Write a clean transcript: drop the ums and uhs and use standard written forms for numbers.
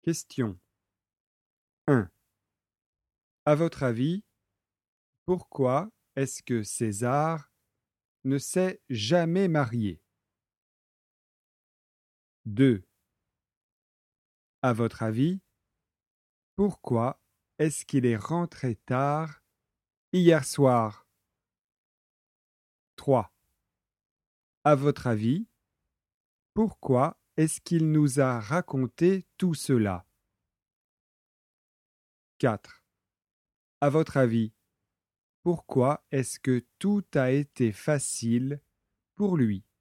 Question 1. À votre avis, pourquoi est-ce que César ne s'est jamais marié? 2. À votre avis, pourquoi est-ce qu'il est rentré tard hier soir? 3. À votre avis, pourquoi est-ce qu'il nous a raconté tout cela? 4. À votre avis, pourquoi est-ce que tout a été facile pour lui?